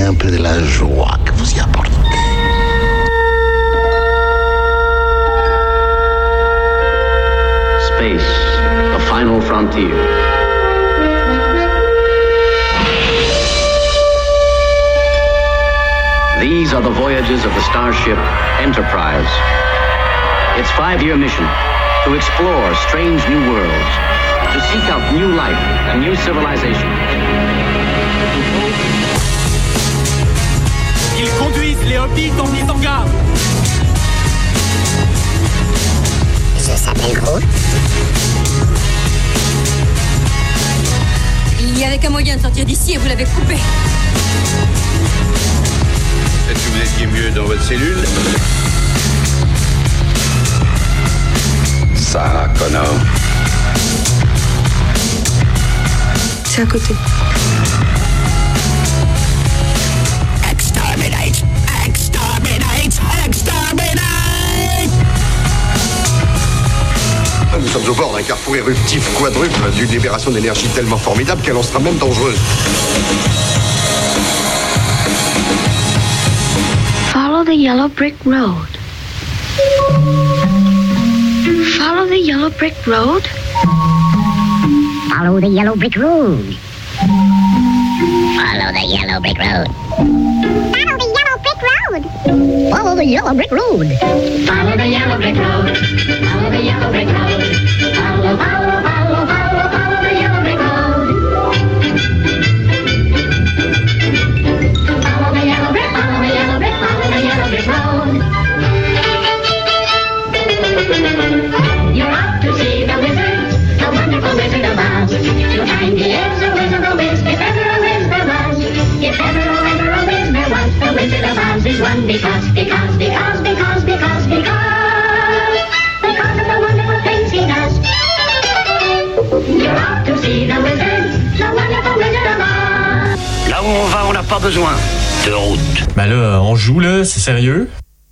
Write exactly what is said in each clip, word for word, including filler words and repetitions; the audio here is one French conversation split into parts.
un peu de la joie que vous y apportez. Space, the final frontier. These are the voyages of the starship Enterprise. Its five-year mission, to explore strange new worlds, to seek out new life and new civilization. Ils conduisent les hobbits en mise en garde. Je s'appelle Groot. Il n'y avait qu'un moyen de sortir d'ici et vous l'avez coupé. Peut-être que vous étiez mieux dans votre cellule. Sarah Connor. C'est à côté. Exterminate! Exterminate! Exterminate! Nous sommes au bord d'un carrefour éruptif quadruple d'une libération d'énergie tellement formidable qu'elle en sera même dangereuse. Follow the yellow brick road. Follow the yellow brick road. Follow the yellow brick road. Follow the yellow brick road. Follow the yellow brick road. Follow the yellow brick road. Follow the yellow brick road. Follow the yellow brick road. Follow, follow, follow, follow, follow the yellow brick road. Follow the yellow brick, follow the yellow brick, follow the yellow brick road. You're off to see the wizard, the wonderful Wizard of Oz. You'll find he is a wizard of Wiz, if ever a Wiz there was. If ever, oh, ever a Wiz there was, the Wizard of Oz is one because, because, because, because, because, because, because of the wonderful things he does. You're off to see the wizard, the wonderful Wizard of Oz. Là où on va, on n'a pas besoin de route. Bah là, on joue là, c'est sérieux?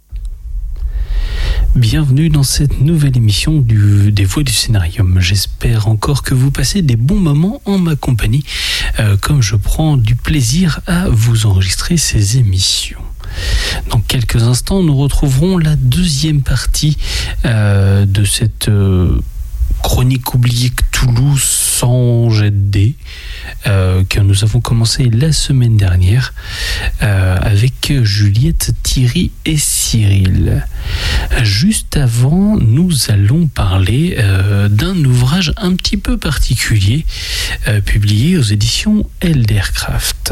Bienvenue dans cette nouvelle émission du, des Voix du Scénarium. J'espère encore que vous passez des bons moments en ma compagnie, euh, comme je prends du plaisir à vous enregistrer ces émissions. Dans quelques instants, nous retrouverons la deuxième partie euh, de cette euh, chronique oubliée Cthulhu sans jet de dés, euh, que nous avons commencé la semaine dernière euh, avec Juliette, Thierry et Cyril. Juste avant, nous allons parler euh, d'un ouvrage un petit peu particulier euh, publié aux éditions Eldercraft.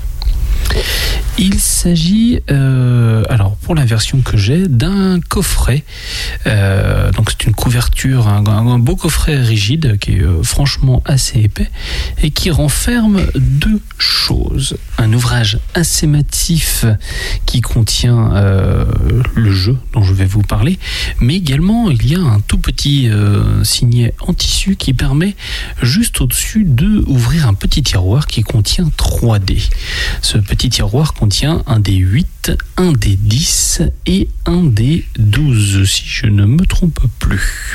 Il s'agit, euh, alors pour la version que j'ai, d'un coffret. Euh, donc c'est une couverture, un, un beau coffret rigide qui est euh, franchement assez épais et qui renferme deux choses. Un ouvrage assez massif qui contient euh, le jeu dont je vais vous parler, mais également il y a un tout petit euh, signet en tissu qui permet juste au-dessus d'ouvrir un petit tiroir qui contient trois dés. Ce petit tiroir contient un dé huit, un dé dix et un dé douze, si je ne me trompe plus.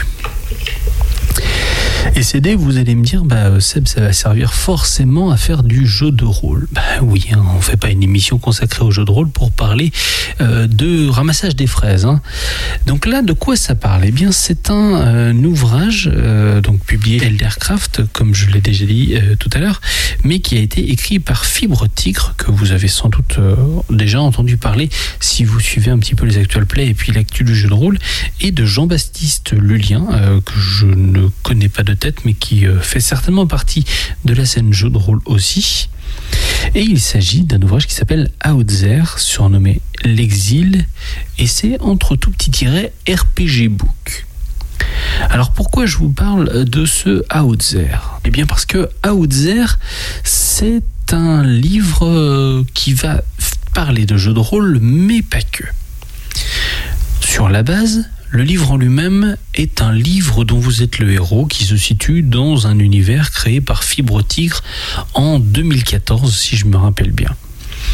Et ces dés, vous allez me dire, bah Seb, ça va servir forcément à faire du jeu de rôle. Bah oui, hein, on ne fait pas une émission consacrée au jeu de rôle pour parler euh, de ramassage des fraises. Hein. Donc là, de quoi ça parle? Eh bien, c'est un, euh, un ouvrage euh, donc publié Eldercraft, comme je l'ai déjà dit euh, tout à l'heure, mais qui a été écrit par Fibre Tigre, que vous avez sans doute euh, déjà entendu parler si vous suivez un petit peu les actual plays et puis l'actu du jeu de rôle, et de Jean-Baptiste Lulien, euh, que je ne connais pas de tête, mais qui euh, fait certainement partie de la scène jeu de rôle aussi. Et il s'agit d'un ouvrage qui s'appelle Outzer, surnommé L'Exil, et c'est entre tout petits tirets R P G Book. Alors pourquoi je vous parle de ce Outzer? Eh bien parce que Outzer, c'est un livre qui va parler de jeux de rôle, mais pas que. Sur la base, le livre en lui-même est un livre dont vous êtes le héros, qui se situe dans un univers créé par Fibre Tigre en deux mille quatorze, si je me rappelle bien. Donc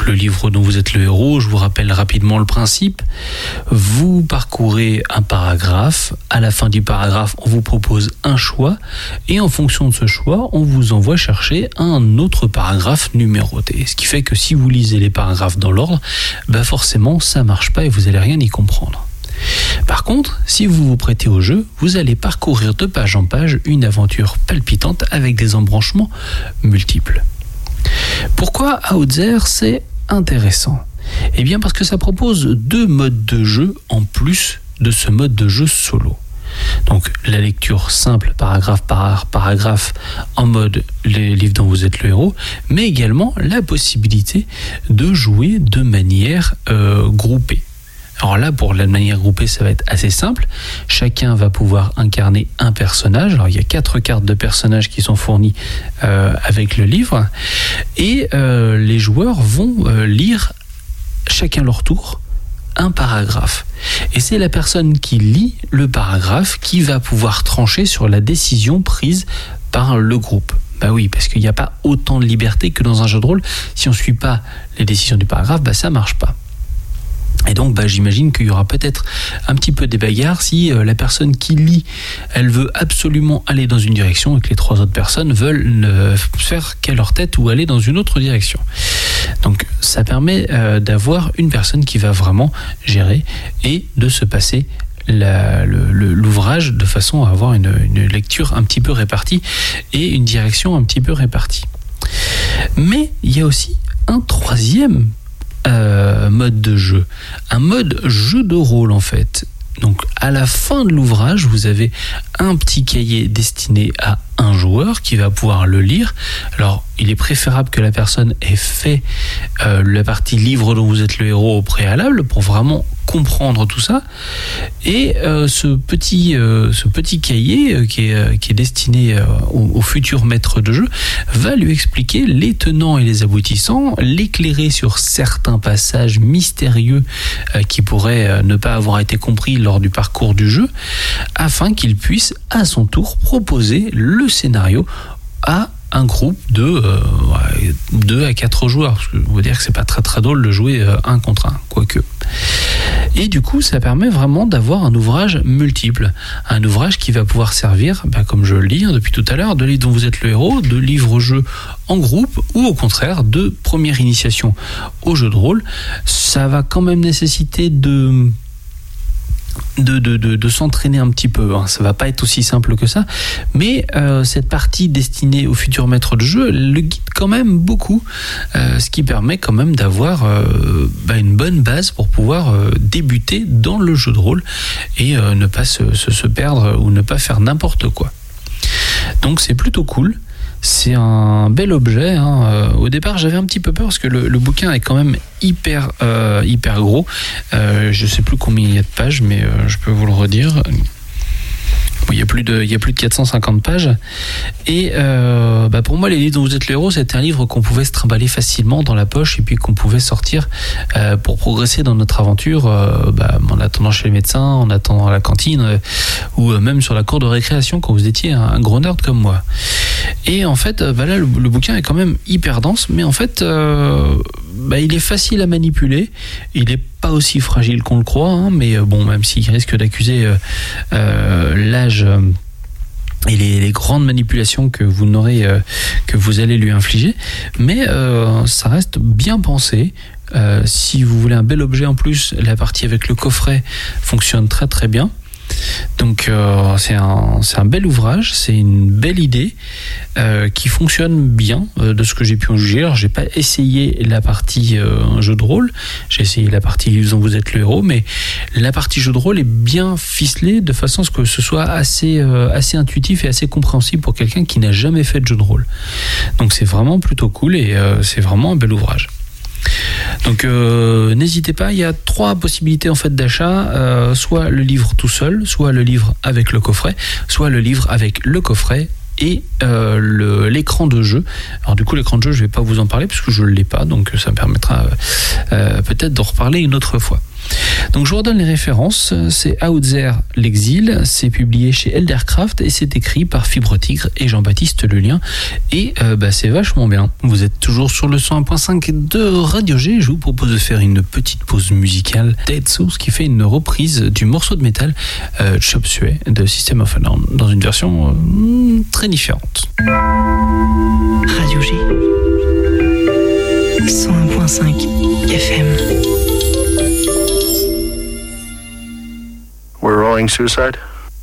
donc le livre dont vous êtes le héros. Je vous rappelle rapidement le principe. Vous parcourez un paragraphe. À la fin du paragraphe, on vous propose un choix. Et en fonction de ce choix, on vous envoie chercher un autre paragraphe numéroté. Ce qui fait que si vous lisez les paragraphes dans l'ordre, bah forcément, ça marche pas et vous allez rien y comprendre. Par contre, si vous vous prêtez au jeu, vous allez parcourir de page en page une aventure palpitante avec des embranchements multiples. Pourquoi Outzer c'est intéressant ? Eh bien parce que ça propose deux modes de jeu en plus de ce mode de jeu solo. Donc la lecture simple, paragraphe par paragraphe, en mode les livres dont vous êtes le héros, mais également la possibilité de jouer de manière euh, groupée. Alors là, pour la manière groupée, ça va être assez simple. Chacun va pouvoir incarner un personnage. Alors il y a quatre cartes de personnages qui sont fournies euh, avec le livre. Et euh, les joueurs vont euh, lire chacun leur tour un paragraphe. Et c'est la personne qui lit le paragraphe qui va pouvoir trancher sur la décision prise par le groupe. Bah oui, parce qu'il n'y a pas autant de liberté que dans un jeu de rôle. Si on ne suit pas les décisions du paragraphe, bah ça ne marche pas. Et donc, bah, j'imagine qu'il y aura peut-être un petit peu des bagarres si euh, la personne qui lit, elle veut absolument aller dans une direction et que les trois autres personnes veulent euh, faire qu'à leur tête ou aller dans une autre direction. Donc, ça permet euh, d'avoir une personne qui va vraiment gérer et de se passer la, le, le, l'ouvrage de façon à avoir une, une lecture un petit peu répartie et une direction un petit peu répartie. Mais il y a aussi un troisième Euh, mode de jeu, un mode jeu de rôle en fait. Donc à la fin de l'ouvrage, vous avez un petit cahier destiné à un joueur qui va pouvoir le lire. Alors il est préférable que la personne ait fait euh, la partie livre dont vous êtes le héros au préalable pour vraiment comprendre tout ça. Et euh, ce petit euh, ce petit cahier euh, qui est euh, qui est destiné euh, au, au futur maître de jeu va lui expliquer les tenants et les aboutissants, l'éclairer sur certains passages mystérieux euh, qui pourraient euh, ne pas avoir été compris lors du parcours du jeu, afin qu'il puisse à son tour proposer le scénario à un groupe de euh, deux à quatre joueurs, parce que on va dire que c'est pas très très drôle de jouer euh, un contre un, quoique. Et du coup, ça permet vraiment d'avoir un ouvrage multiple, un ouvrage qui va pouvoir servir, bah, comme je le dis hein, depuis tout à l'heure, de livres dont vous êtes le héros, de livres-jeux en groupe, ou au contraire, de première initiation au jeu de rôle. Ça va quand même nécessiter de... De, de, de, de s'entraîner un petit peu, hein. Ça va pas être aussi simple que ça, mais euh, cette partie destinée au futur maître de jeu le guide quand même beaucoup, euh, ce qui permet quand même d'avoir euh, bah, une bonne base pour pouvoir euh, débuter dans le jeu de rôle et euh, ne pas se, se, se perdre ou ne pas faire n'importe quoi. Donc c'est plutôt cool. C'est un bel objet. Hein. Euh, au départ, j'avais un petit peu peur parce que le, le bouquin est quand même hyper, euh, hyper gros. Euh, je ne sais plus combien il y a de pages, mais euh, je peux vous le redire. Bon, il y a plus de, il y a plus de quatre cent cinquante pages. Et euh, bah pour moi, les livres dont vous êtes le héros, c'était un livre qu'on pouvait se trimballer facilement dans la poche et puis qu'on pouvait sortir euh, pour progresser dans notre aventure, euh, bah, en attendant chez le médecin, en attendant à la cantine, euh, ou même sur la cour de récréation quand vous étiez un, un gros nerd comme moi. Et en fait, bah là, le, le bouquin est quand même hyper dense, mais en fait, euh, bah, il est facile à manipuler. Il est pas aussi fragile qu'on le croit, hein, mais bon, même s'il risque d'accuser euh, euh, l'âge euh, et les, les grandes manipulations que vous n'aurez, euh, que vous allez lui infliger, mais euh, ça reste bien pensé. Euh, si vous voulez un bel objet en plus, la partie avec le coffret fonctionne très très bien. Donc euh, c'est un, c'est un bel ouvrage, c'est une belle idée euh, qui fonctionne bien euh, de ce que j'ai pu en juger. Alors j'ai pas essayé la partie euh, jeu de rôle, j'ai essayé la partie livre dont vous êtes le héros, mais la partie jeu de rôle est bien ficelée de façon à ce que ce soit assez, euh, assez intuitif et assez compréhensible pour quelqu'un qui n'a jamais fait de jeu de rôle. Donc c'est vraiment plutôt cool et euh, c'est vraiment un bel ouvrage. Donc euh, n'hésitez pas, il y a trois possibilités en fait d'achat, euh, soit le livre tout seul, soit le livre avec le coffret, soit le livre avec le coffret et euh, le, l'écran de jeu. Alors du coup l'écran de jeu je vais pas vous en parler puisque je ne l'ai pas, donc ça me permettra euh, peut-être d'en reparler une autre fois. Donc je vous redonne les références, c'est Out There l'Exil, c'est publié chez Eldercraft et c'est écrit par Fibre Tigre et Jean-Baptiste Lelien et euh, bah, c'est vachement bien. Vous êtes toujours sur le cent un point cinq de Radio G, je vous propose de faire une petite pause musicale. Dead Souls qui fait une reprise du morceau de métal euh, Chop Suey de System of a Down dans une version euh, très différente. Radio G cent un point cinq F M. We're rolling suicide.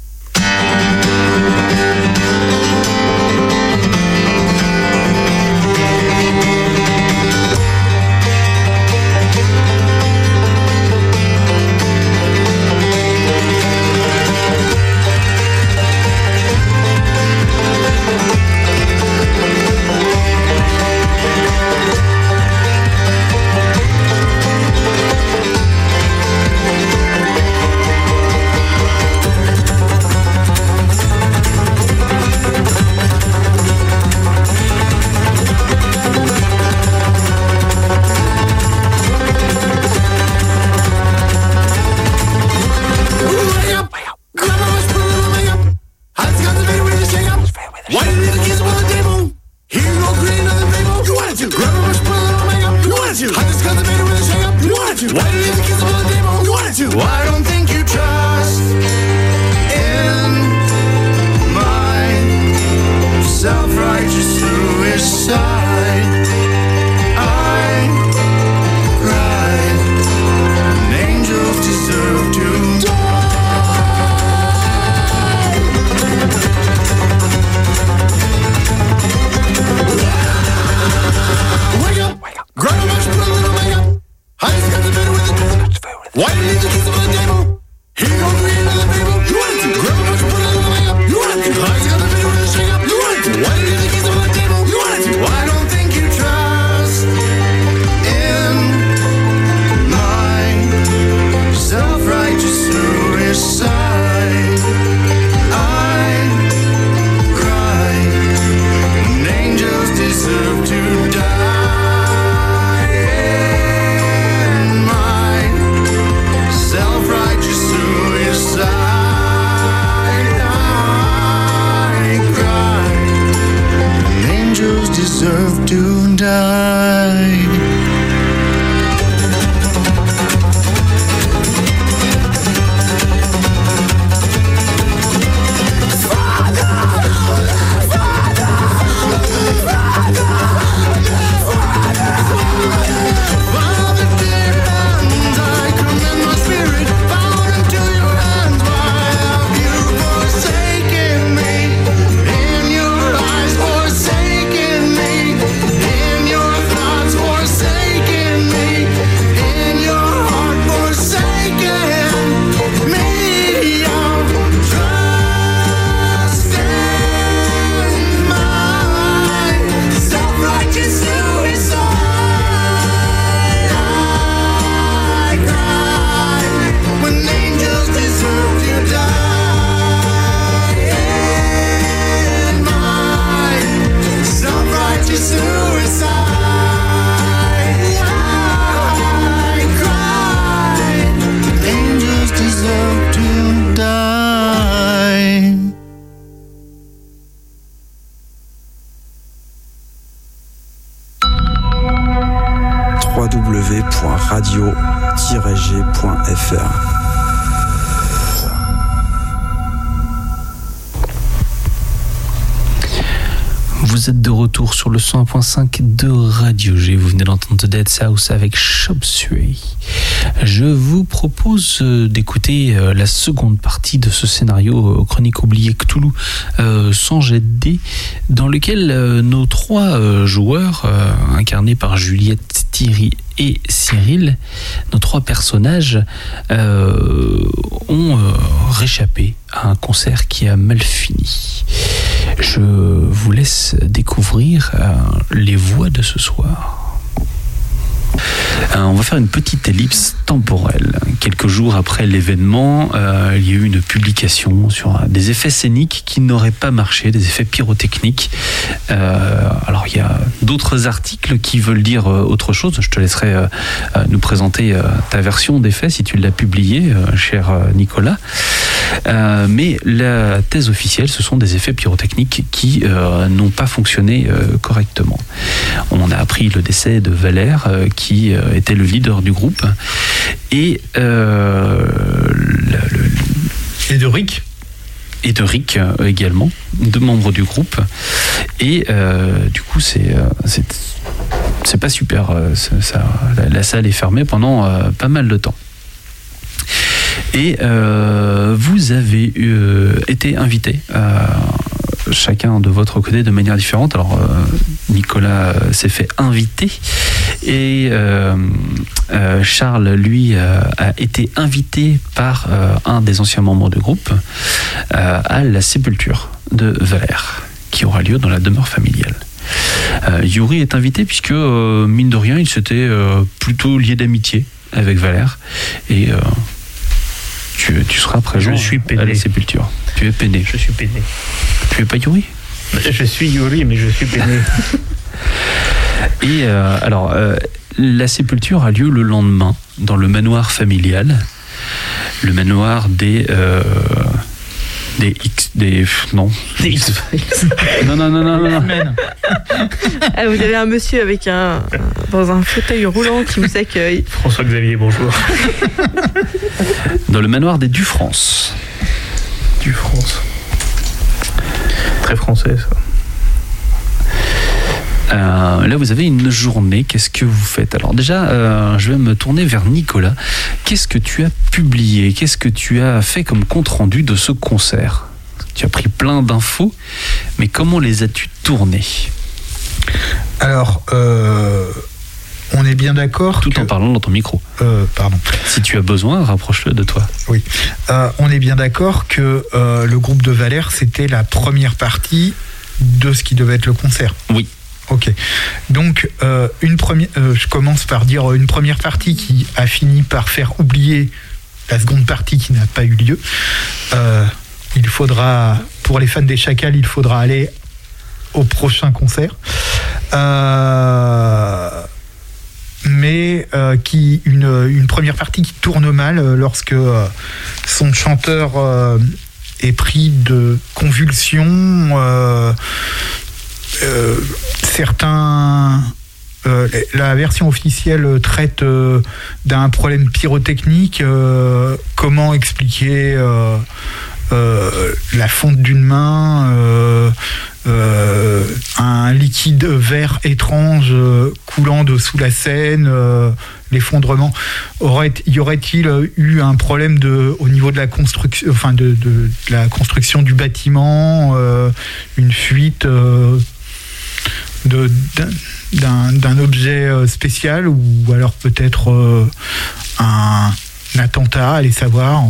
w w w point radio tiret g point f r. Vous êtes de retour sur le cent un point cinq de Radio G. Vous venez d'entendre The Dead South avec Chop Suey. Je vous propose d'écouter la seconde partie de ce scénario Chronique oubliée Cthulhu euh, sans jet de dés, dans lequel euh, nos trois euh, joueurs, euh, incarnés par Juliette, Thierry et Cyril, nos trois personnages, euh, ont euh, réchappé à un concert qui a mal fini. Je vous laisse découvrir euh, les voix de ce soir. Euh, on va faire une petite ellipse temporelle. Quelques jours après l'événement, euh, il y a eu une publication sur des effets scéniques qui n'auraient pas marché, des effets pyrotechniques. Euh, alors il y a d'autres articles qui veulent dire autre chose. Je te laisserai euh, nous présenter euh, ta version des faits si tu l'as publiée, euh, cher Nicolas. Euh, mais la thèse officielle, ce sont des effets pyrotechniques qui euh, n'ont pas fonctionné euh, correctement. On a appris le décès de Valère, euh, qui euh, était le leader du groupe, et euh, le, le, et de Rick et de Rick euh, également, deux membres du groupe. Et euh, du coup, c'est, euh, c'est c'est pas super. Euh, ça, la, la salle est fermée pendant euh, pas mal de temps. Et euh, vous avez euh, été invité, euh, chacun de votre côté de manière différente. Alors euh, Nicolas s'est fait inviter et euh, euh, Charles, lui, euh, a été invité par euh, un des anciens membres du groupe euh, à la sépulture de Valère, qui aura lieu dans la demeure familiale. Euh, Yuri est invité puisque, euh, mine de rien, il s'était euh, plutôt lié d'amitié avec Valère, et euh, tu, tu seras présent. Je suis peiné. À la sépulture. Tu es peiné. Je suis peiné. Tu es pas Yuri? Je suis Yuri, mais je suis peiné. Et euh, alors, euh, la sépulture a lieu le lendemain dans le manoir familial, le manoir des euh, des X, des non, des X. non non non non non. Ah, vous avez un monsieur avec un, un dans un fauteuil roulant qui vous accueille. François-Xavier, bonjour. Dans le manoir des Dufrance. Dufrance. Très français, ça. Euh, là, vous avez une journée. Qu'est-ce que vous faites? Alors déjà, euh, je vais me tourner vers Nicolas. Qu'est-ce que tu as publié? Qu'est-ce que tu as fait comme compte-rendu de ce concert? Tu as pris plein d'infos, mais comment les as-tu tournées? Alors, euh, on est bien d'accord. Tout que... en parlant dans ton micro. Euh, pardon. Si tu as besoin, rapproche-le de toi. Oui. Euh, on est bien d'accord que euh, le groupe de Valère, c'était la première partie de ce qui devait être le concert. Oui. Ok. Donc, euh, une première, euh, je commence par dire une première partie qui a fini par faire oublier la seconde partie qui n'a pas eu lieu. Euh, il faudra, pour les fans des Chacals, il faudra aller au prochain concert. Euh, mais euh, qui une, une première partie qui tourne mal lorsque euh, son chanteur euh, est pris de convulsions. Euh, Euh, certains euh, la version officielle traite euh, d'un problème pyrotechnique. Euh, comment expliquer euh, euh, la fonte d'une main, euh, euh, un liquide vert étrange euh, coulant dessous la scène, euh, l'effondrement. Aurait, y aurait-il eu un problème de, au niveau de la construction, enfin de, de, de la construction du bâtiment, euh, une fuite euh, De, d'un, d'un objet spécial, ou alors peut-être euh, un, un attentat, allez savoir.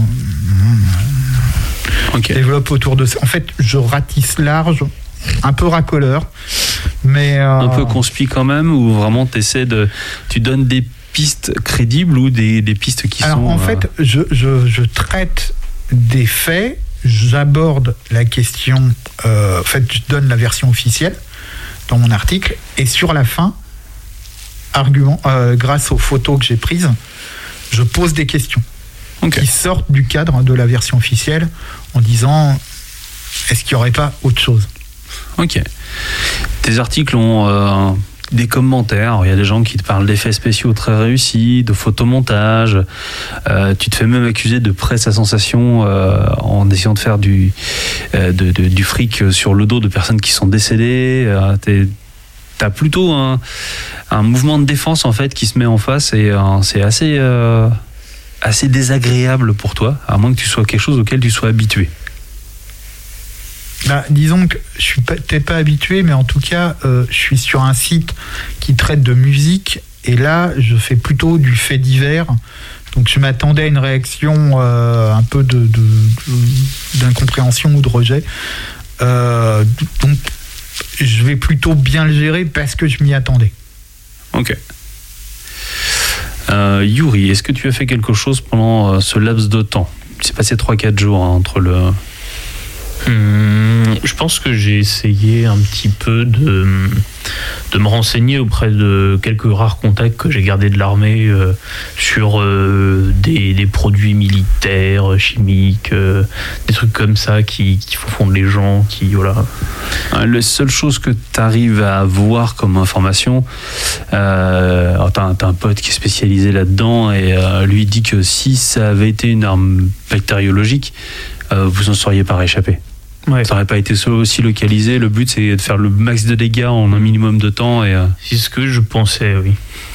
Okay. Développe autour de ça. En fait, je ratisse large, un peu racoleur, mais euh... un peu conspi quand même, ou vraiment t'essaies de, tu donnes des pistes crédibles ou des, des pistes qui alors, sont. En euh... fait, je, je, je traite des faits, j'aborde la question. Euh, en fait, je donne la version officielle dans mon article, et sur la fin, argument, euh, grâce aux photos que j'ai prises, je pose des questions okay. qui sortent du cadre de la version officielle, en disant est-ce qu'il n'y aurait pas autre chose? Ok. Tes articles ont euh, des commentaires. Il y a des gens qui te parlent d'effets spéciaux très réussis, de photomontage. Euh, tu te fais même accuser de presse à sensation euh, en essayant de faire du, euh, de, de, du fric sur le dos de personnes qui sont décédées. Euh, t'es, t'as plutôt un, un mouvement de défense en fait qui se met en face, et euh, c'est assez, euh, assez désagréable pour toi, à moins que tu sois quelque chose auquel tu sois habitué. Bah, disons que je suis peut-être pas habitué, mais en tout cas, euh, je suis sur un site qui traite de musique, et là, je fais plutôt du fait divers. Donc, je m'attendais à une réaction euh, un peu de, de, de, d'incompréhension ou de rejet. Euh, donc, je vais plutôt bien le gérer parce que je m'y attendais. Ok. Euh, Yuri, est-ce que tu as fait quelque chose pendant euh, ce laps de temps? Il s'est passé trois quatre jours hein, entre le... Hum, je pense que j'ai essayé un petit peu de, de me renseigner auprès de quelques rares contacts que j'ai gardés de l'armée euh, sur euh, des, des produits militaires, chimiques, euh, des trucs comme ça qui, qui font fondre les gens, qui voilà. La seule chose que tu arrives à avoir comme information, euh, tu as un pote qui est spécialisé là-dedans et euh, lui dit que si ça avait été une arme bactériologique, euh, vous n'en seriez pas réchappé. Ouais. Ça n'aurait pas été aussi localisé. Le but, c'est de faire le max de dégâts en un minimum de temps. Et, euh... c'est ce que je pensais, oui.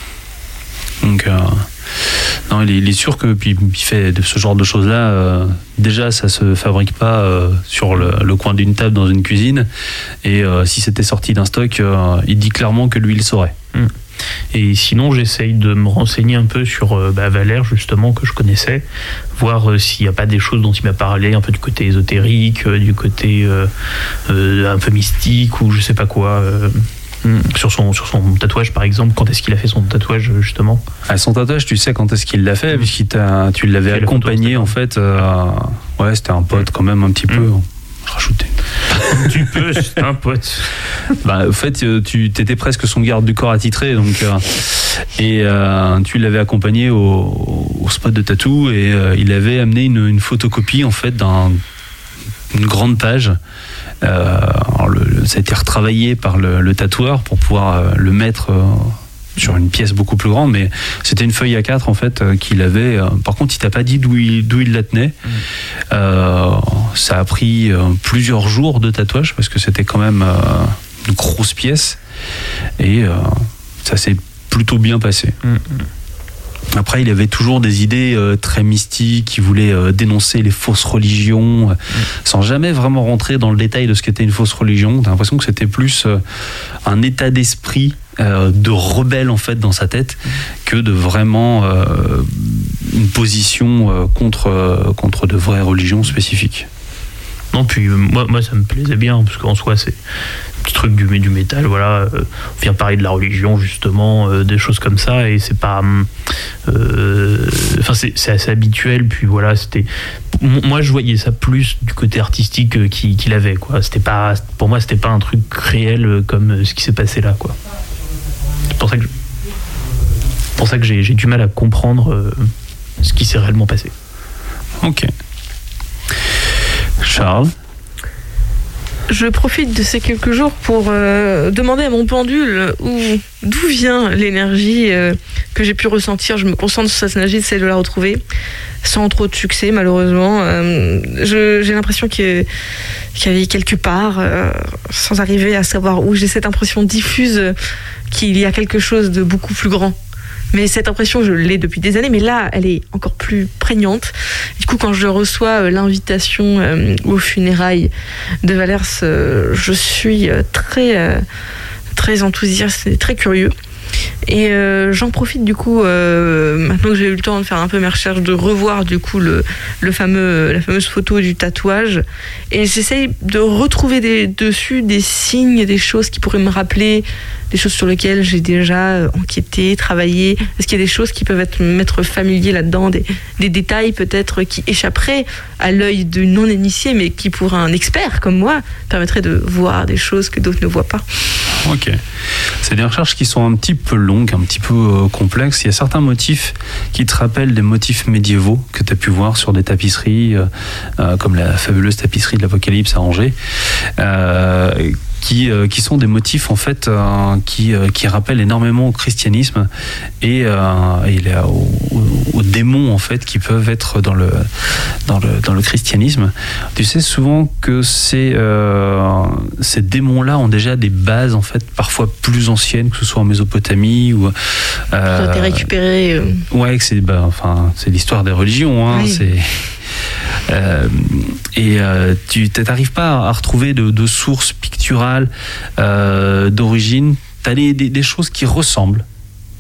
Donc, euh... non, il est, il est sûr que puis il fait de ce genre de choses-là. Euh... Déjà, ça se fabrique pas euh, sur le, le coin d'une table dans une cuisine. Et euh, si c'était sorti d'un stock, euh, il dit clairement que lui, il saurait. Mmh. Et sinon, j'essaye de me renseigner un peu sur euh, bah, Valère, justement, que je connaissais, voir euh, s'il n'y a pas des choses dont il m'a parlé, un peu du côté ésotérique, euh, du côté euh, euh, un peu mystique, ou je sais pas quoi. Euh, sur, son, sur son tatouage, par exemple, quand est-ce qu'il a fait son tatouage, justement? Ah, son tatouage, tu sais quand est-ce qu'il l'a fait, puisqu'il t'a, tu l'avais accompagné, en fait. Euh, ouais, c'était un pote, quand même, un petit mmh. peu. Rajouter. Tu peux, c'est un pote. Bah, en fait, tu étais presque son garde du corps attitré, donc euh, et euh, tu l'avais accompagné au, au spot de tatou et euh, il avait amené une, une photocopie en fait d'un, une grande page. Euh, alors le, ça a été retravaillé par le, le tatoueur pour pouvoir euh, le mettre. Euh, sur une pièce beaucoup plus grande, mais c'était une feuille A quatre en fait euh, qu'il avait. Euh, par contre, il t'a pas dit d'où il, d'où il la tenait. Mmh. Euh, ça a pris euh, plusieurs jours de tatouage parce que c'était quand même euh, une grosse pièce et euh, ça s'est plutôt bien passé. Mmh. Après, il avait toujours des idées euh, très mystiques, il voulait euh, dénoncer les fausses religions, euh, mmh. sans jamais vraiment rentrer dans le détail de ce qu'était une fausse religion. T'as l'impression que c'était plus euh, un état d'esprit euh, de rebelle en fait dans sa tête, mmh. que de vraiment euh, une position euh, contre, euh, contre de vraies religions spécifiques. Non, puis euh, moi, moi ça me plaisait bien, parce qu'en soi c'est un petit truc du, du métal, voilà, euh, on vient parler de la religion justement, euh, des choses comme ça, et c'est pas euh, enfin c'est, c'est assez habituel, puis voilà, c'était, moi je voyais ça plus du côté artistique qu'il, qu'il avait, quoi. C'était pas, pour moi c'était pas un truc réel comme ce qui s'est passé là, quoi. C'est pour ça que, je, pour ça que j'ai, j'ai du mal à comprendre euh, ce qui s'est réellement passé. Ok. Charles? Je profite de ces quelques jours pour euh, demander à mon pendule où, d'où vient l'énergie euh, que j'ai pu ressentir. Je me concentre sur cette énergie, j'essaie de la retrouver sans trop de succès, malheureusement. Euh, je, j'ai l'impression qu'il y avait quelque part, euh, sans arriver à savoir où, j'ai cette impression diffuse qu'il y a quelque chose de beaucoup plus grand. Mais cette impression, je l'ai depuis des années, mais là, elle est encore plus prégnante. Du coup, quand je reçois l'invitation euh, aux funérailles de Valère, euh, je suis très, euh, très enthousiaste et très curieux. Et euh, j'en profite du coup, euh, maintenant que j'ai eu le temps de faire un peu mes recherches, de revoir du coup le, le fameux, la fameuse photo du tatouage. Et j'essaye de retrouver des, dessus des signes, des choses qui pourraient me rappeler des choses sur lesquelles j'ai déjà enquêté, travaillé. Est-ce qu'il y a des choses qui peuvent être, m'être familiers là-dedans, des, des détails peut-être qui échapperaient à l'œil du non-initié, mais qui pour un expert comme moi permettraient de voir des choses que d'autres ne voient pas. Ok. C'est des recherches qui sont un petit peu longues, un petit peu euh, complexes. Il y a certains motifs qui te rappellent des motifs médiévaux que tu as pu voir sur des tapisseries, euh, euh, comme la fabuleuse tapisserie de l'Apocalypse à Angers, euh, qui, euh, qui sont des motifs en fait euh, qui, euh, qui rappellent énormément au christianisme et, euh, et là, aux, aux démons en fait qui peuvent être dans le, dans le, dans le christianisme. Tu sais souvent que ces, euh, ces démons-là ont déjà des bases en fait parfois plus anciennes, que ce soit en Mésopotamie ou... Euh, ça a été récupéré. Euh... Ouais, que c'est, bah, enfin, c'est l'histoire des religions, hein, oui. c'est... Euh, et euh, tu n'arrives pas à retrouver de, de sources picturales euh, d'origine. Tu as des, des choses qui ressemblent,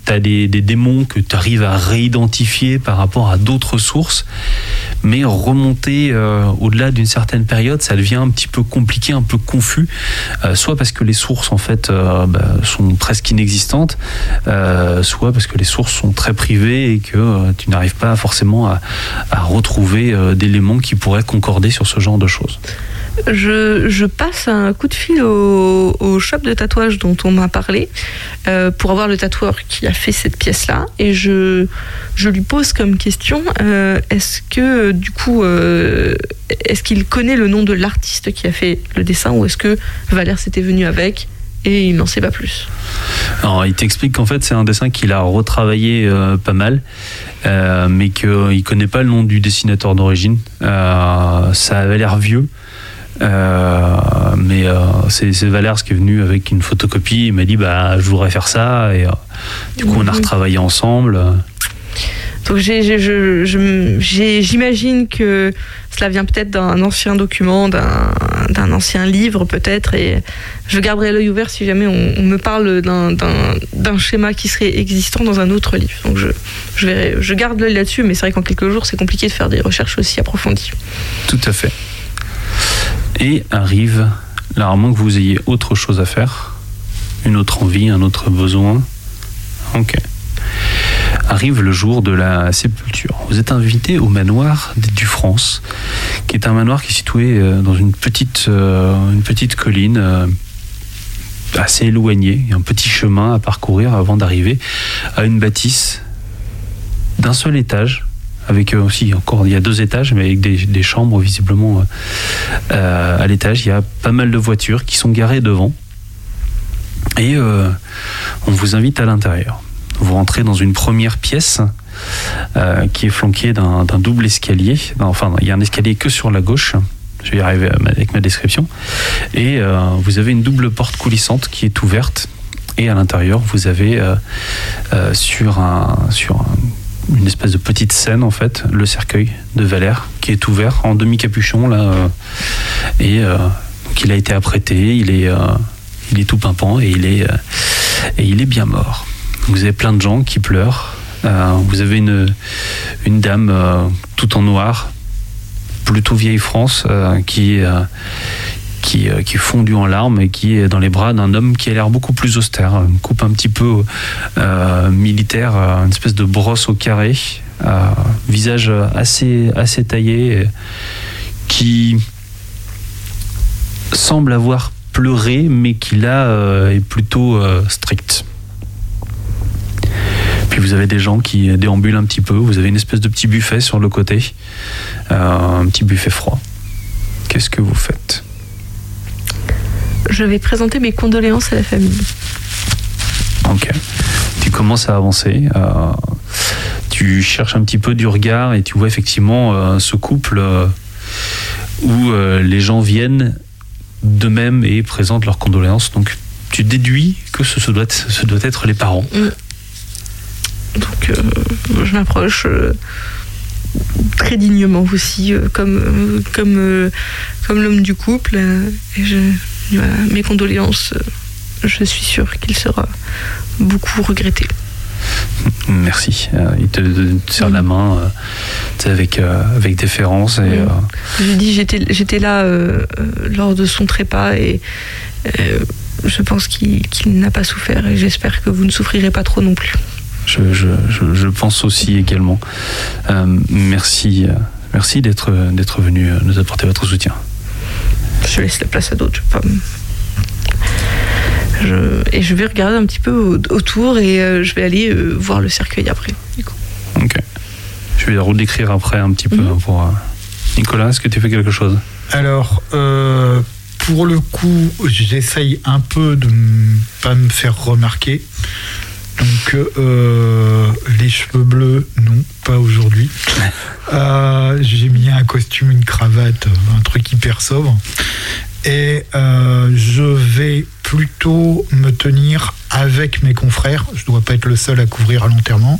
tu as des, des démons que tu arrives à réidentifier par rapport à d'autres sources, mais remonter euh, au-delà d'une certaine période, ça devient un petit peu compliqué, un peu confus, euh, soit parce que les sources en fait euh, bah, sont presque inexistantes, euh, soit parce que les sources sont très privées et que euh, tu n'arrives pas forcément à, à retrouver euh, d'éléments qui pourraient concorder sur ce genre de choses. Je, je passe un coup de fil au, au shop de tatouage dont on m'a parlé euh, pour avoir le tatoueur qui a fait cette pièce-là, et je, je lui pose comme question euh, est-ce que du coup euh, est-ce qu'il connaît le nom de l'artiste qui a fait le dessin, ou est-ce que Valère s'était venu avec et il n'en sait pas plus? Alors, il t'explique qu'en fait c'est un dessin qu'il a retravaillé euh, pas mal, euh, mais qu'il ne connaît pas le nom du dessinateur d'origine. Euh, ça avait l'air vieux. Euh, mais euh, c'est, c'est Valère qui est venu avec une photocopie. Il m'a dit bah je voudrais faire ça, et euh, du coup on a retravaillé ensemble. Donc j'ai, j'ai, je, je, j'ai, j'imagine que cela vient peut-être d'un ancien document, d'un, d'un ancien livre peut-être, et je garderai l'œil ouvert si jamais on, on me parle d'un, d'un, d'un schéma qui serait existant dans un autre livre. Donc je, je, verrai, je garde l'œil là-dessus, mais c'est vrai qu'en quelques jours c'est compliqué de faire des recherches aussi approfondies. Tout à fait. Et arrive, là, à moins que vous ayez autre chose à faire, une autre envie, un autre besoin. Ok. Arrive le jour de la sépulture. Vous êtes invité au manoir des Dufrance, qui est un manoir qui est situé dans une petite, euh, une petite colline euh, assez éloignée. Il y a un petit chemin à parcourir avant d'arriver à une bâtisse d'un seul étage, avec aussi encore, il y a deux étages, mais avec des, des chambres visiblement euh, à l'étage. Il y a pas mal de voitures qui sont garées devant, et euh, on vous invite à l'intérieur. Vous rentrez dans une première pièce euh, qui est flanquée d'un, d'un double escalier. Enfin, il y a un escalier que sur la gauche. Je vais y arriver avec ma description. Et euh, vous avez une double porte coulissante qui est ouverte, et à l'intérieur vous avez euh, euh, sur un sur un une espèce de petite scène, en fait, le cercueil de Valère qui est ouvert en demi-capuchon là, euh, et euh, qu'il a été apprêté, il est, euh, il est tout pimpant, et il est, euh, et il est bien mort. Vous avez plein de gens qui pleurent. Euh, vous avez une, une dame euh, tout en noir, plutôt vieille France, euh, qui euh, Qui, euh, qui est fondu en larmes et qui est dans les bras d'un homme qui a l'air beaucoup plus austère, une coupe un petit peu euh, militaire, une espèce de brosse au carré, euh, visage assez, assez taillé, qui semble avoir pleuré, mais qui là euh, est plutôt euh, strict. Puis vous avez des gens qui déambulent un petit peu, vous avez une espèce de petit buffet sur le côté, euh, un petit buffet froid. Qu'est-ce que vous faites ? Je vais présenter mes condoléances à la famille. Ok. Tu commences à avancer. Euh, tu cherches un petit peu du regard, et tu vois effectivement euh, ce couple euh, où euh, les gens viennent d'eux-mêmes et présentent leurs condoléances. Donc tu déduis que ce, ce, doit, être, ce doit être les parents. Mmh. Donc euh, je m'approche euh, très dignement aussi, euh, comme, euh, comme, euh, comme l'homme du couple. Euh, et je... Voilà, mes condoléances, je suis sûre qu'il sera beaucoup regretté. Merci. Il te, te serre oui. la main euh, avec, euh, avec déférence. Et, oui. euh... Je lui dis, j'étais, j'étais là euh, lors de son trépas, et euh, je pense qu'il, qu'il n'a pas souffert, et j'espère que vous ne souffrirez pas trop non plus. Je, je, je, je pense aussi également. Euh, merci, merci d'être, d'être venu nous apporter votre soutien. Je laisse la place à d'autres. Je vais pas... je... Et je vais regarder un petit peu autour, et euh, je vais aller euh, voir le cercueil après. Du coup. Ok. Je vais redécrire après un petit peu mmh. pour euh... Nicolas. Est-ce que tu fais quelque chose ? Alors, euh, pour le coup, j'essaye un peu de ne pas me faire remarquer. Donc, euh, les cheveux bleus, non, pas aujourd'hui. Euh, j'ai mis un costume, une cravate, un truc hyper sobre. Et euh, je vais plutôt me tenir avec mes confrères. Je ne dois pas être le seul à couvrir l'enterrement.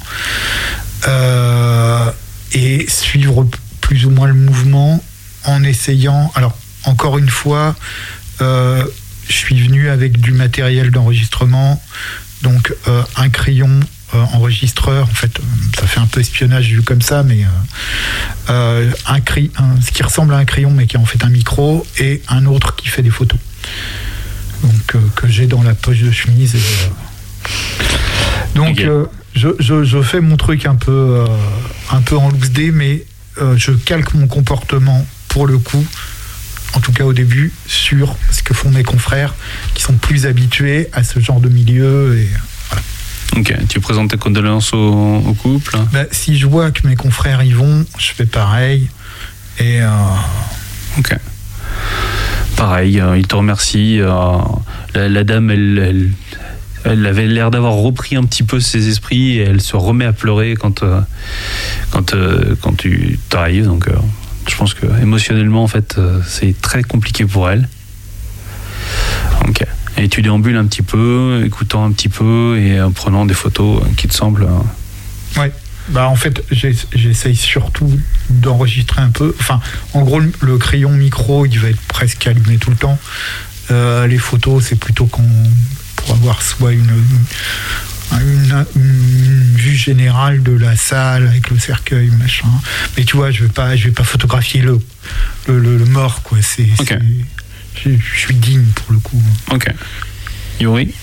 Euh, et suivre plus ou moins le mouvement en essayant... Alors, encore une fois, euh, je suis venu avec du matériel d'enregistrement. Donc euh, un crayon euh, enregistreurs. En fait, ça fait un peu espionnage vu comme ça, mais euh, euh, un cri, un, ce qui ressemble à un crayon, mais qui est en fait un micro, et un autre qui fait des photos. Donc, euh, que j'ai dans la poche de chemise. Et, euh... Donc, okay. euh, je, je, je fais mon truc un peu, euh, un peu en loose day, mais euh, je calque mon comportement pour le coup, en tout cas au début, sur ce que font mes confrères qui sont plus habitués à ce genre de milieu. Et voilà. Ok, tu présentes tes condoléances au, au couple? Bah, si je vois que mes confrères y vont, je fais pareil. Et euh... Ok. Pareil, euh, il te remercie. Euh, la, la dame, elle, elle, elle avait l'air d'avoir repris un petit peu ses esprits et elle se remet à pleurer quand, euh, quand, euh, quand tu t'arrives. Donc, euh, je pense que émotionnellement, en fait, euh, c'est très compliqué pour elle. Ok. Et tu déambules un petit peu, écoutant un petit peu et en prenant des photos qui te semblent. Euh... Ouais. Bah en fait, j'essaye surtout d'enregistrer un peu. Enfin, en gros, le crayon micro, il va être presque allumé tout le temps. Euh, les photos, c'est plutôt qu'on pour avoir soit une, une, une, une vue générale de la salle avec le cercueil, machin. Mais tu vois, je vais pas, je vais pas photographier le le, le, le mort, quoi. C'est, okay. c'est je, je suis digne pour le coup. Ok. Yuri.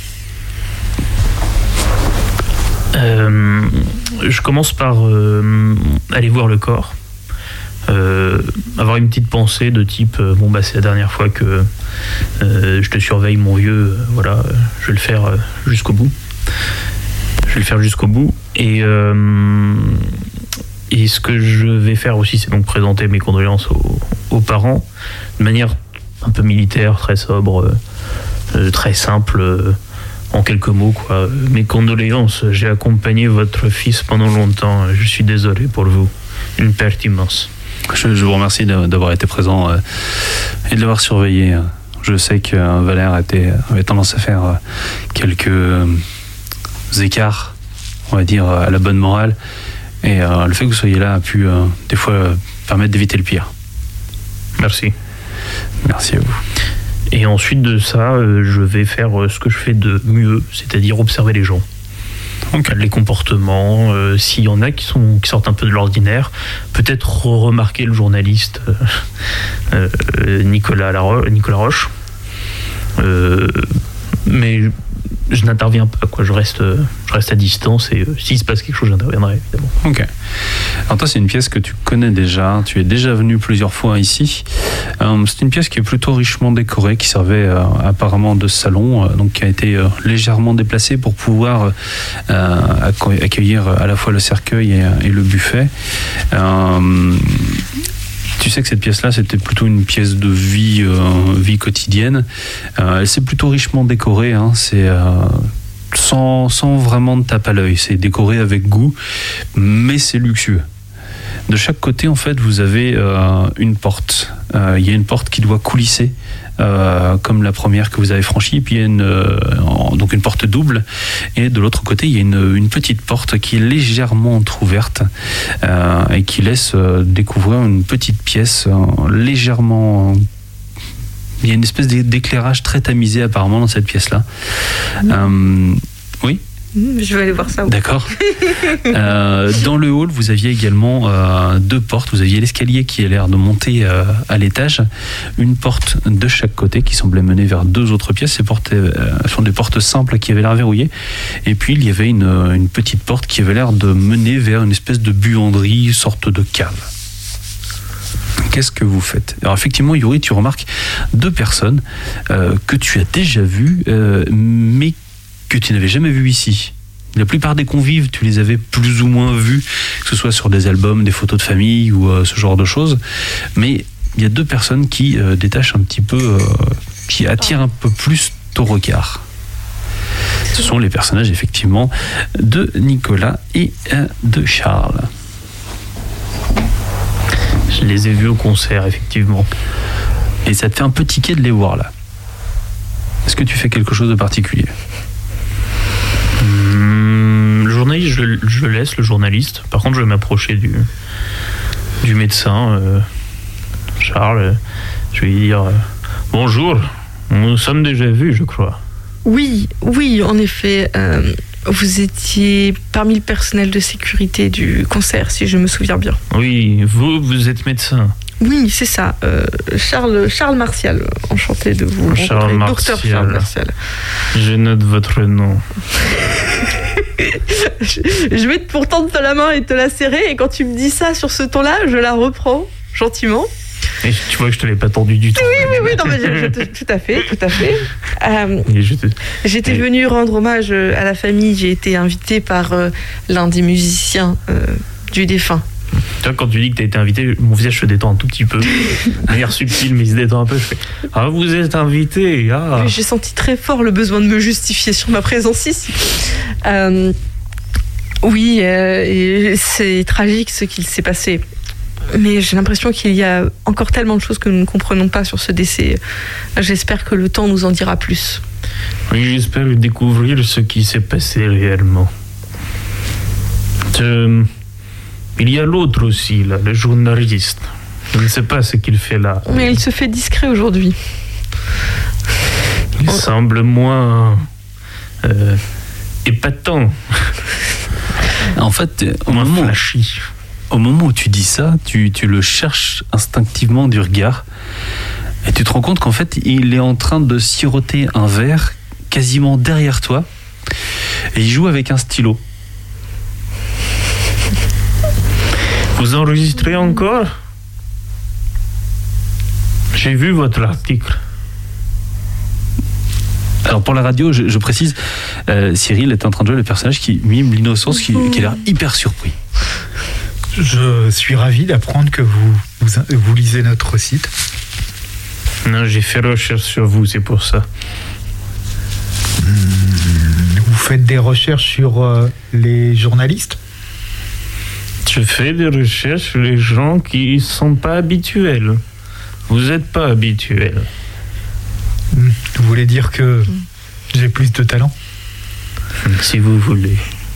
Euh, je commence par euh, aller voir le corps, euh, avoir une petite pensée de type euh, bon bah c'est la dernière fois que euh, je te surveille mon vieux, euh, voilà, je vais le faire euh, jusqu'au bout. Je vais le faire jusqu'au bout et euh, et ce que je vais faire aussi, c'est donc présenter mes condoléances aux, aux parents de manière un peu militaire, très sobre, euh, très simple. Euh, En quelques mots, quoi. Mes condoléances, j'ai accompagné votre fils pendant longtemps. Je suis désolé pour vous. Une perte immense. Je, je vous remercie d'avoir été présent euh, et de l'avoir surveillé. Je sais que euh, Valère était, avait tendance à faire euh, quelques euh, écarts, on va dire, à la bonne morale. Et euh, le fait que vous soyez là a pu, euh, des fois, euh, permettre d'éviter le pire. Merci. Merci à vous. Et ensuite de ça, euh, je vais faire euh, ce que je fais de mieux, c'est-à-dire observer les gens. Okay. Les comportements, euh, s'il y en a qui, sont, qui sortent un peu de l'ordinaire, peut-être remarquer le journaliste euh, euh, Nicolas, Laro- Nicolas Roche. Euh, mais je n'interviens pas, quoi. Je reste, je reste à distance et euh, s'il se passe quelque chose, j'interviendrai évidemment. Ok. Alors toi, c'est une pièce que tu connais déjà. Tu es déjà venu plusieurs fois ici. Euh, c'est une pièce qui est plutôt richement décorée, qui servait euh, apparemment de salon, euh, donc qui a été euh, légèrement déplacée pour pouvoir euh, accueillir à la fois le cercueil et, et le buffet. Euh, Tu sais que cette pièce-là, c'était plutôt une pièce de vie, euh, vie quotidienne. Euh, elle s'est plutôt richement décorée. Hein. C'est euh, sans, sans vraiment de tape à l'œil. C'est décoré avec goût, mais c'est luxueux. De chaque côté, en fait, vous avez euh, une porte. Euh, il y a une porte qui doit coulisser, euh, comme la première que vous avez franchie. Puis il y a une, euh, donc une porte double. Et de l'autre côté, il y a une, une petite porte qui est légèrement entrouverte euh, et qui laisse euh, découvrir une petite pièce euh, légèrement... Il y a une espèce d'éclairage très tamisé apparemment dans cette pièce-là. Mmh. Euh, oui ? Je vais aller voir ça. D'accord. euh, dans le hall, vous aviez également euh, deux portes. Vous aviez l'escalier qui a l'air de monter euh, à l'étage. Une porte de chaque côté qui semblait mener vers deux autres pièces. Ces portes euh, sont des portes simples qui avaient l'air verrouillées. Et puis, il y avait une, une petite porte qui avait l'air de mener vers une espèce de buanderie, une sorte de cave. Qu'est-ce que vous faites? Alors effectivement, Yuri, tu remarques deux personnes euh, que tu as déjà vues, euh, mais que tu n'avais jamais vues ici. La plupart des convives, tu les avais plus ou moins vus, que ce soit sur des albums, des photos de famille ou euh, ce genre de choses. Mais il y a deux personnes qui euh, détachent un petit peu, euh, qui attirent un peu plus ton regard. Ce sont les personnages effectivement de Nicolas et euh, de Charles. Je les ai vus au concert, effectivement. Et ça te fait un peu tiquer de les voir là. Est-ce que tu fais quelque chose de particulier? Hum, le journaliste, je, je laisse le journaliste. Par contre, je vais m'approcher du, du médecin, euh, Charles. Je vais lui dire euh, bonjour, nous nous sommes déjà vus, je crois. Oui, oui, en effet. Euh, Vous étiez parmi le personnel de sécurité du concert, si je me souviens bien. Oui, vous, vous êtes médecin. Oui, c'est ça. Euh, Charles, Charles Martial, enchanté de vous Charles rencontrer. Docteur Martial. Charles Martial. Je note votre nom. je, je vais pourtant te la main et te la serrer, et quand tu me dis ça sur ce ton-là, je la reprends gentiment. Et tu vois que je te l'ai pas tendu du tout. Oui, oui, oui, non, mais je, je te- tout à fait, tout à fait. Euh, Et je te- J'étais Et- venue rendre hommage à la famille. J'ai été invitée par euh, l'un des musiciens euh, du défunt. Tu vois, quand tu dis que tu as été invité, mon visage se détend un tout petit peu. De manière subtile, mais il se détend un peu. Je fais ah, vous êtes invité. Ah. J'ai senti très fort le besoin de me justifier sur ma présence ici. Euh, oui, euh, et c'est tragique ce qu'il s'est passé. Mais j'ai l'impression qu'il y a encore tellement de choses que nous ne comprenons pas sur ce décès. J'espère que le temps nous en dira plus. Oui, j'espère découvrir ce qui s'est passé réellement. Je- Il y a l'autre aussi, là, le journaliste. Je ne sais pas ce qu'il fait là. Mais il se fait discret aujourd'hui. Il semble moins euh, épatant. En fait, au moment, au moment où tu dis ça, tu, tu le cherches instinctivement du regard et tu te rends compte qu'en fait, il est en train de siroter un verre quasiment derrière toi et il joue avec un stylo. Vous enregistrez encore? J'ai vu votre article. Alors pour la radio, je, je précise, euh, Cyril est en train de jouer le personnage qui mime l'innocence, qui, qui a l'air hyper surpris. Je suis ravi d'apprendre que vous, vous, vous lisez notre site. Non, j'ai fait recherche sur vous, c'est pour ça. Vous faites des recherches sur euh, les journalistes? Je fais des recherches sur les gens qui ne sont pas habituels. Vous n'êtes pas habituel. Vous voulez dire que j'ai plus de talent? Si vous voulez.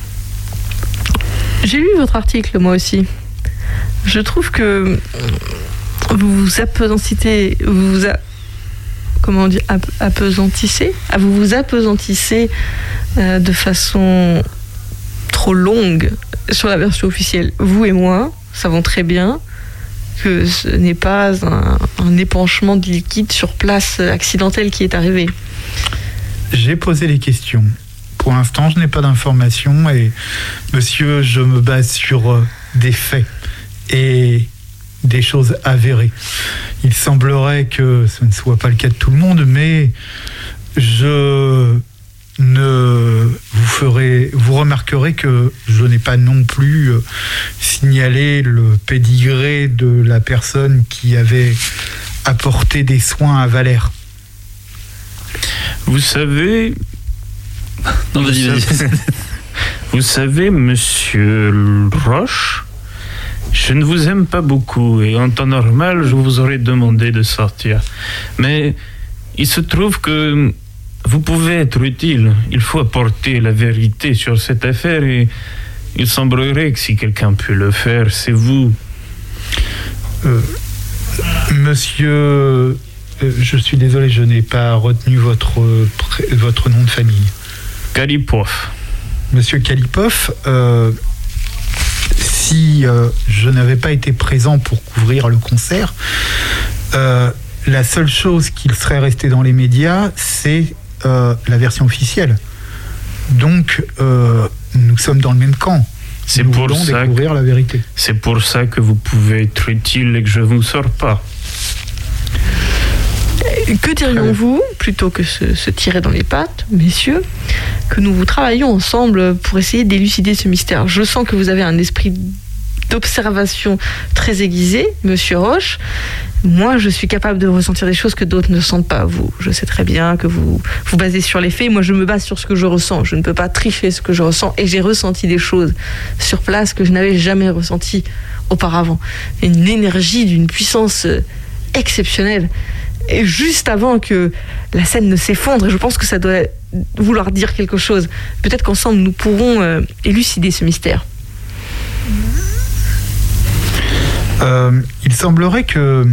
J'ai lu votre article, moi aussi. Je trouve que vous vous apesantissez, vous vous a- comment on dit, ap- apesantissez ah, vous vous apesantissez euh, de façon trop longue sur la version officielle. Vous et moi savons très bien que ce n'est pas un, un épanchement de liquide sur place accidentel qui est arrivé. J'ai posé les questions. Pour l'instant, je n'ai pas d'informations et, monsieur, je me base sur euh, des faits et des choses avérées. Il semblerait que ce ne soit pas le cas de tout le monde, mais je ne vous ferez, vous remarquerez que je n'ai pas non plus euh, signalé le pédigré de la personne qui avait apporté des soins à Valère. Vous savez... Non, vas-y, vous, vas-y. savez vous savez, monsieur Roche, je ne vous aime pas beaucoup et en temps normal, je vous aurais demandé de sortir. Mais il se trouve que vous pouvez être utile. Il faut apporter la vérité sur cette affaire et il semblerait que si quelqu'un peut le faire, c'est vous. Euh, monsieur, euh, je suis désolé, je n'ai pas retenu votre, pré- votre nom de famille. Kalipov. Monsieur Kalipov, euh, si euh, je n'avais pas été présent pour couvrir le concert, euh, la seule chose qu'il serait resté dans les médias, c'est euh, la version officielle. Donc, euh, nous sommes dans le même camp. C'est nous pour voulons ça découvrir que- la vérité. C'est pour ça que vous pouvez être utile et que je ne vous sors pas. Que dirions-vous, plutôt que se, se tirer dans les pattes, messieurs, que nous travaillions ensemble pour essayer d'élucider ce mystère? Je sens que vous avez un esprit d'observation très aiguisé, monsieur Roche. Moi, je suis capable de ressentir des choses que d'autres ne sentent pas. Vous, je sais très bien que vous vous basez sur les faits. Moi, je me base sur ce que je ressens. Je ne peux pas tricher ce que je ressens. Et j'ai ressenti des choses sur place que je n'avais jamais ressenties auparavant. Une énergie d'une puissance euh, exceptionnelle. Et juste avant que la scène ne s'effondre, je pense que ça doit vouloir dire quelque chose. Peut-être qu'ensemble, nous pourrons euh, élucider ce mystère. Euh, il semblerait que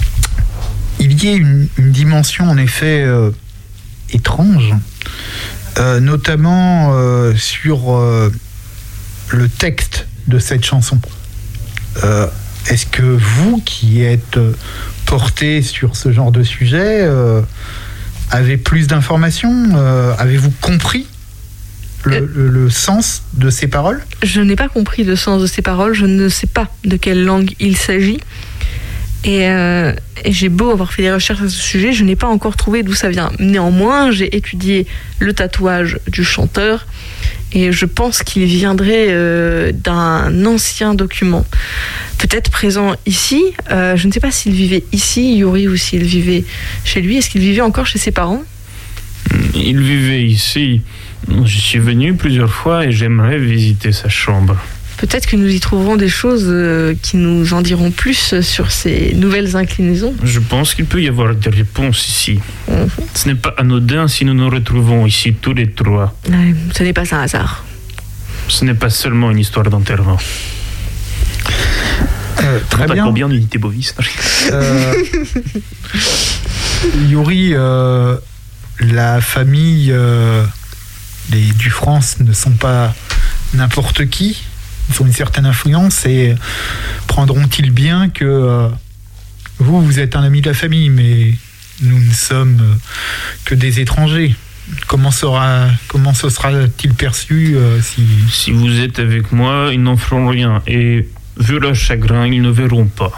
il y ait une, une dimension en effet euh, étrange euh, notamment euh, sur euh, le texte de cette chanson. Euh, est-ce que vous, qui êtes porté sur ce genre de sujet, euh, avez plus d'informations ? euh, Avez-vous compris le, euh, le, le sens de ces paroles ? Je n'ai pas compris le sens de ces paroles, je ne sais pas de quelle langue il s'agit. Et, euh, et j'ai beau avoir fait des recherches à ce sujet, je n'ai pas encore trouvé d'où ça vient. Néanmoins, j'ai étudié le tatouage du chanteur et je pense qu'il viendrait euh, d'un ancien document, peut-être présent ici. Euh, je ne sais pas s'il vivait ici, Yuri, ou s'il vivait chez lui. Est-ce qu'il vivait encore chez ses parents ? Il vivait ici. Je suis venu plusieurs fois et j'aimerais visiter sa chambre. Peut-être que nous y trouverons des choses euh, qui nous en diront plus sur ces nouvelles inclinaisons. Je pense qu'il peut y avoir des réponses ici. Mmh. Ce n'est pas anodin si nous nous retrouvons ici tous les trois. Ouais, ce n'est pas un hasard. Ce n'est pas seulement une histoire d'enterrement. Euh, très On bien. combien d'unités bovis euh, Yuri, euh, la famille euh, les Dufrance ne sont pas n'importe qui. Ils ont une certaine influence et prendront-ils bien que euh, vous, vous êtes un ami de la famille, mais nous ne sommes euh, que des étrangers. Comment sera, comment ce sera-t-il perçu euh, si... Si vous êtes avec moi, ils n'en feront rien. Et vu leur chagrin, ils ne verront pas.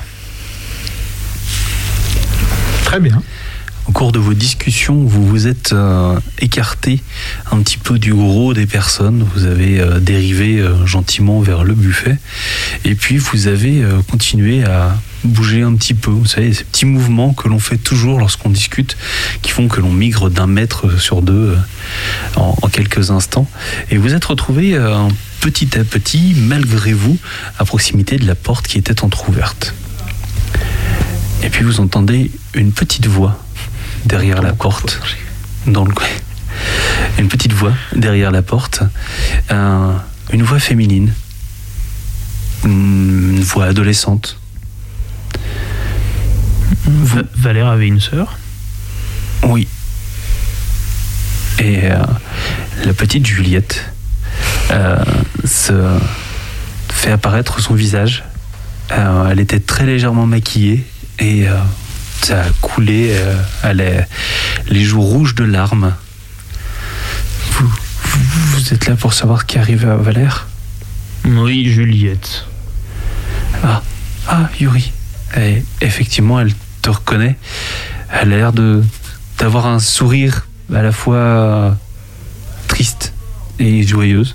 Très bien. Au cours de vos discussions, vous vous êtes euh, écarté un petit peu du gros des personnes. Vous avez euh, dérivé euh, gentiment vers le buffet. Et puis, vous avez euh, continué à bouger un petit peu. Vous savez, ces petits mouvements que l'on fait toujours lorsqu'on discute, qui font que l'on migre d'un mètre sur deux euh, en, en quelques instants. Et vous êtes retrouvé euh, petit à petit, malgré vous, à proximité de la porte qui était entrouverte. Et puis, vous entendez une petite voix derrière la porte, dans le une petite voix derrière la porte, un, une voix féminine, une voix adolescente. Va- Valère avait une sœur ? Oui. Et euh, la petite Juliette euh, se fait apparaître son visage. Euh, elle était très légèrement maquillée et euh, ça a coulé, euh, elle a les joues rouges de larmes. Vous, vous, vous êtes là pour savoir ce qui arrive à Valère ? Oui, Juliette. Ah, ah, Yuri. Et effectivement, elle te reconnaît. Elle a l'air de, d'avoir un sourire à la fois triste et joyeuse.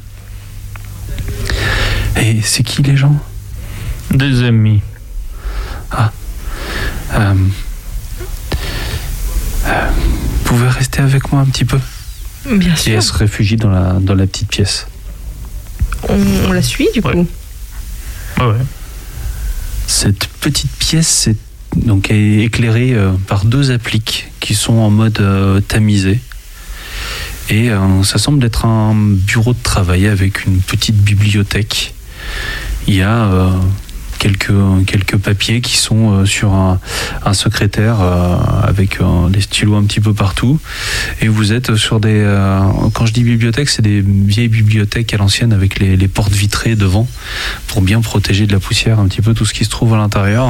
Et c'est qui les gens ? Des amis. Ah. Euh, euh, vous pouvez rester avec moi un petit peu ? Bien sûr. Et elle se réfugie dans la, dans la petite pièce. On, on la suit du coup. Ouais. Ah ouais. Cette petite pièce est donc est éclairée euh, par deux appliques qui sont en mode euh, tamisé. Et euh, ça semble être un bureau de travail avec une petite bibliothèque. Il y a euh, quelques, quelques papiers qui sont euh, sur un, un secrétaire euh, avec euh, des stylos un petit peu partout. Et vous êtes sur des... Euh, quand je dis bibliothèque, c'est des vieilles bibliothèques à l'ancienne avec les, les portes vitrées devant pour bien protéger de la poussière un petit peu tout ce qui se trouve à l'intérieur.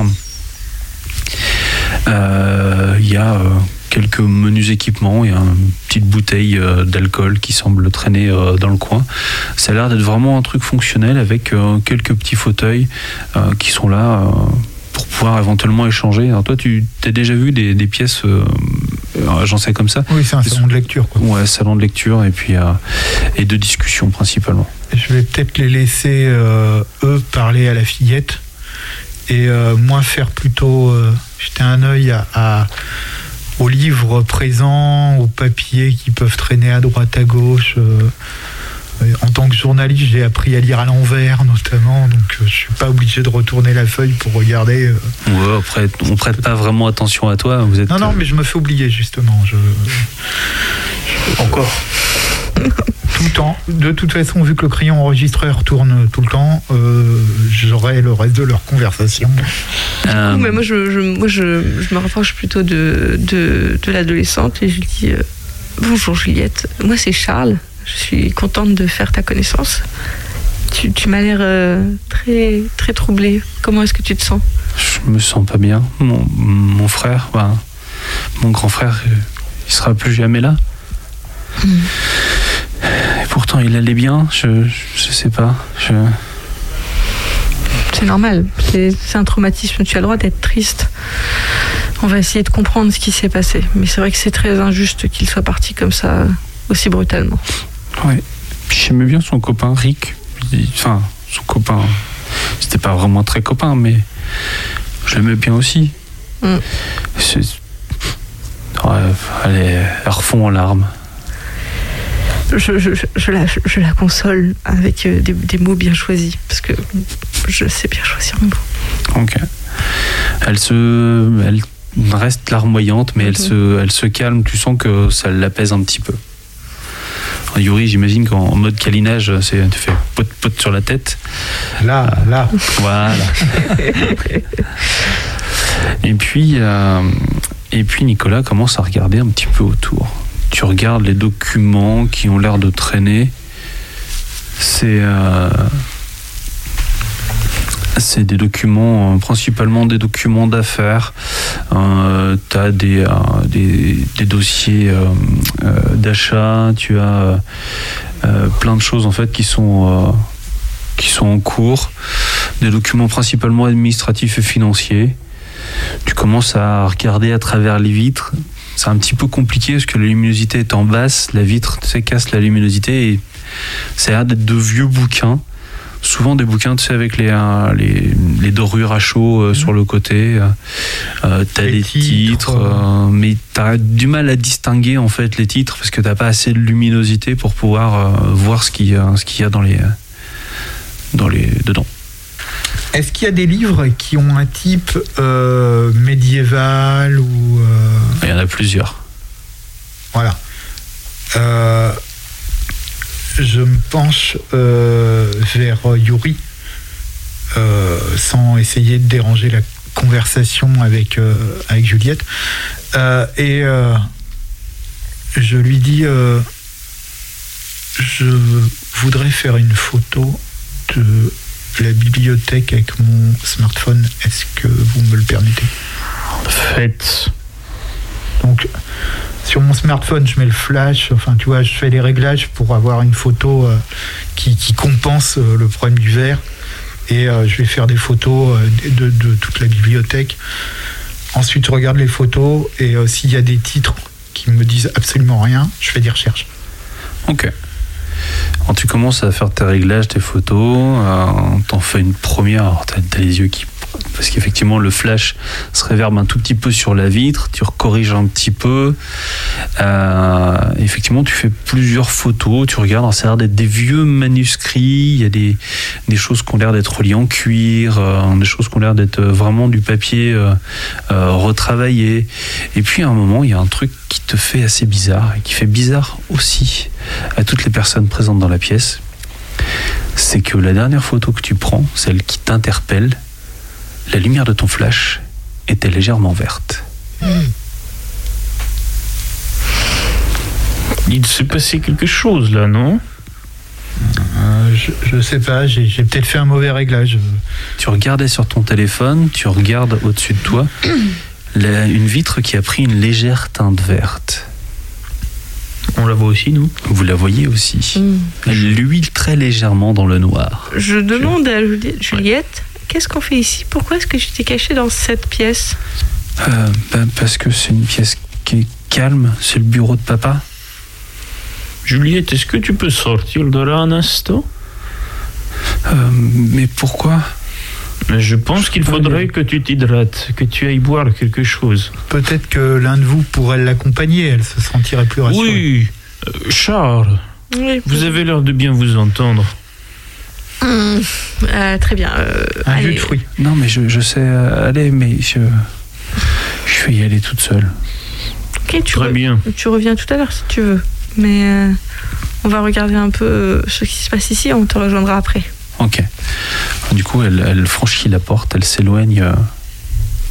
Il euh, y a euh, quelques menus équipements, il y a une petite bouteille euh, d'alcool qui semble traîner euh, dans le coin. Ça a l'air d'être vraiment un truc fonctionnel avec euh, quelques petits fauteuils euh, qui sont là euh, pour pouvoir éventuellement échanger. Alors toi, tu t'as déjà vu des, des pièces euh, agencées comme ça ? Oui, c'est un salon de lecture, quoi. Ouais, salon de lecture et puis euh, et de discussion principalement. Je vais peut-être les laisser euh, eux parler à la fillette et euh, moi faire plutôt euh, jeter un œil à, à aux livres présents, aux papiers qui peuvent traîner à droite à gauche. Euh, en tant que journaliste, j'ai appris à lire à l'envers notamment, donc euh, je suis pas obligé de retourner la feuille pour regarder. Euh, ouais, après, on prête pas vraiment attention à toi. Vous êtes. Non, non, mais je me fais oublier justement. Je, je... Encore. Tout le temps. De toute façon, vu que le crayon enregistreur tourne tout le temps, euh, j'aurai le reste de leur conversation. Euh... Oui, mais moi, je, je, moi je, je me rapproche plutôt de, de, de l'adolescente et je lui dis euh, bonjour Juliette, moi c'est Charles. Je suis contente de faire ta connaissance. Tu, tu m'as l'air euh, très, très troublée. Comment est-ce que tu te sens? Je me sens pas bien. Mon, mon frère, ben, mon grand frère, il sera plus jamais là. Mm. Et pourtant, il allait bien. Je, je sais pas. Je... C'est normal. C'est, c'est un traumatisme. Tu as le droit d'être triste. On va essayer de comprendre ce qui s'est passé. Mais c'est vrai que c'est très injuste qu'il soit parti comme ça, aussi brutalement. Ouais. Puis j'aimais bien son copain Rick. Enfin, son copain. C'était pas vraiment très copain, mais je l'aimais bien aussi. Mm. C'est... Ouais, elle, est... elle refond en larmes. Je, je, je, la, je la console avec des, des mots bien choisis, parce que je sais bien choisir mes mots. Ok. Elle se... Elle reste larmoyante, mais mm-hmm. elle, se, elle se calme. Tu sens que ça l'apaise un petit peu. Yuri, j'imagine qu'en mode câlinage, c'est, tu fais pot pot sur la tête. Là, là. Voilà. et puis, euh, et puis Nicolas commence à regarder un petit peu autour. Tu regardes les documents qui ont l'air de traîner. C'est, euh, c'est des documents, euh, principalement des documents d'affaires. Euh, tu as des, euh, des, des dossiers euh, euh, d'achat, tu as euh, plein de choses en fait qui sont, euh, qui sont en cours. Des documents principalement administratifs et financiers. Tu commences à regarder à travers les vitres. C'est un petit peu compliqué parce que la luminosité est en basse, la vitre tu sais, casse la luminosité et ça a l'air d'être de vieux bouquins. Souvent des bouquins, tu sais, avec les, euh, les, les dorures à chaud euh, mmh. sur le côté. Euh, t'as les des titres, titres euh, mais t'as du mal à distinguer en fait les titres parce que t'as pas assez de luminosité pour pouvoir euh, voir ce qu'il y a, ce qu'il y a dans les, dans les, dedans. Est-ce qu'il y a des livres qui ont un type euh, médiéval ou euh... Il y en a plusieurs. Voilà. Euh... Je me penche euh, vers Yuri, euh, sans essayer de déranger la conversation avec, euh, avec Juliette. Euh, et euh, je lui dis, euh, je voudrais faire une photo de la bibliothèque avec mon smartphone. Est-ce que vous me le permettez? Faites. Donc, sur mon smartphone, je mets le flash, enfin, tu vois, je fais les réglages pour avoir une photo euh, qui, qui compense euh, le problème du verre. Et euh, je vais faire des photos euh, de, de toute la bibliothèque. Ensuite, je regarde les photos et euh, s'il y a des titres qui me disent absolument rien, je fais des recherches. Ok. Quand tu commences à faire tes réglages, tes photos, euh, t'en fais une première, alors t'as, t'as les yeux qui... Parce qu'effectivement, le flash se réverbe un tout petit peu sur la vitre, tu recorriges un petit peu. Euh, effectivement, tu fais plusieurs photos, tu regardes, ça a l'air d'être des vieux manuscrits, il y a des, des choses qui ont l'air d'être reliées en cuir, euh, des choses qui ont l'air d'être vraiment du papier euh, euh, retravaillé. Et puis à un moment, il y a un truc qui te fait assez bizarre, et qui fait bizarre aussi à toutes les personnes présentes dans la pièce. C'est que la dernière photo que tu prends, celle qui t'interpelle, la lumière de ton flash était légèrement verte. Mmh. Il s'est passé quelque chose là, non? euh, je, je sais pas, j'ai, j'ai peut-être fait un mauvais réglage. Tu regardais sur ton téléphone, tu regardes au-dessus de toi la, une vitre qui a pris une légère teinte verte. On la voit aussi, nous? Vous la voyez aussi. Mmh. Elle luit très légèrement dans le noir. Je demande à Juliette, ouais. Qu'est-ce qu'on fait ici? Pourquoi est-ce que tu t'es caché dans cette pièce? euh, bah, Parce que c'est une pièce qui est calme, c'est le bureau de papa. Juliette, est-ce que tu peux sortir de là un instant? euh, Mais pourquoi? Je pense qu'il faudrait que tu t'hydrates, que tu ailles boire quelque chose. Peut-être que l'un de vous pourrait l'accompagner, elle se sentirait plus rassurée. Oui, euh, Charles, oui, vous avez l'air de bien vous entendre. Mmh, euh, très bien. Euh, un allez. jus de fruits. Non, mais je, je sais aller, mais je, je vais y aller toute seule. Ok, tu très re- bien. Tu reviens tout à l'heure si tu veux. Mais euh, on va regarder un peu ce qui se passe ici, on te rejoindra après. Ok. Du coup, elle, elle franchit la porte, elle s'éloigne. Euh...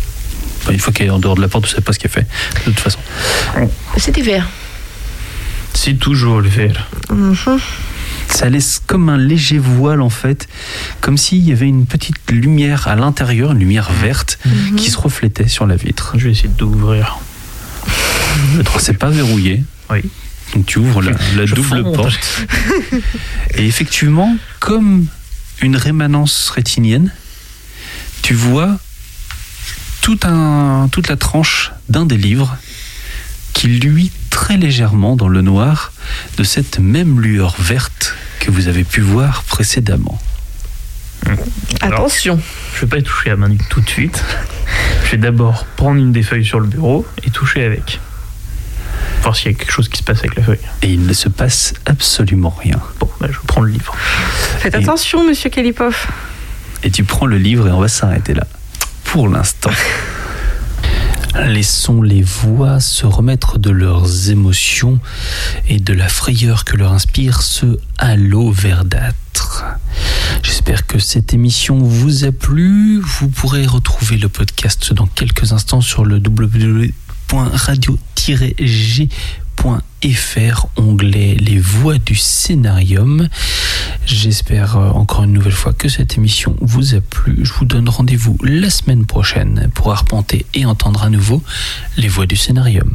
Une fois qu'elle est en dehors de la porte, tu ne sais pas ce qu'elle fait, de toute façon. C'était vert. C'est toujours le vert. Mm-hmm. Ça laisse comme un léger voile en fait, comme s'il y avait une petite lumière à l'intérieur, une lumière verte mm-hmm. qui se reflétait sur la vitre. Je vais essayer d'ouvrir. C'est pas verrouillé. Oui. Donc tu ouvres la, la double fonde. porte. Et effectivement, comme une rémanence rétinienne, tu vois tout un, toute la tranche d'un des livres qui luit très légèrement dans le noir de cette même lueur verte que vous avez pu voir précédemment. Alors, attention. Je ne vais pas y toucher à main nue tout de suite. Je vais d'abord prendre une des feuilles sur le bureau et toucher avec. Voir s'il y a quelque chose qui se passe avec la feuille. Et il ne se passe absolument rien. Bon, bah, je prends le livre. Faites et, attention, monsieur Kalipov. Et tu prends le livre et on va s'arrêter là. Pour l'instant. Laissons les voix se remettre de leurs émotions et de la frayeur que leur inspire ce halo verdâtre. J'espère que cette émission vous a plu. Vous pourrez retrouver le podcast dans quelques instants sur le w w w point radio tiret g point f r, onglet Les Voix du Scénarium. J'espère encore une nouvelle fois que cette émission vous a plu. Je vous donne rendez-vous la semaine prochaine pour arpenter et entendre à nouveau Les Voix du Scénarium.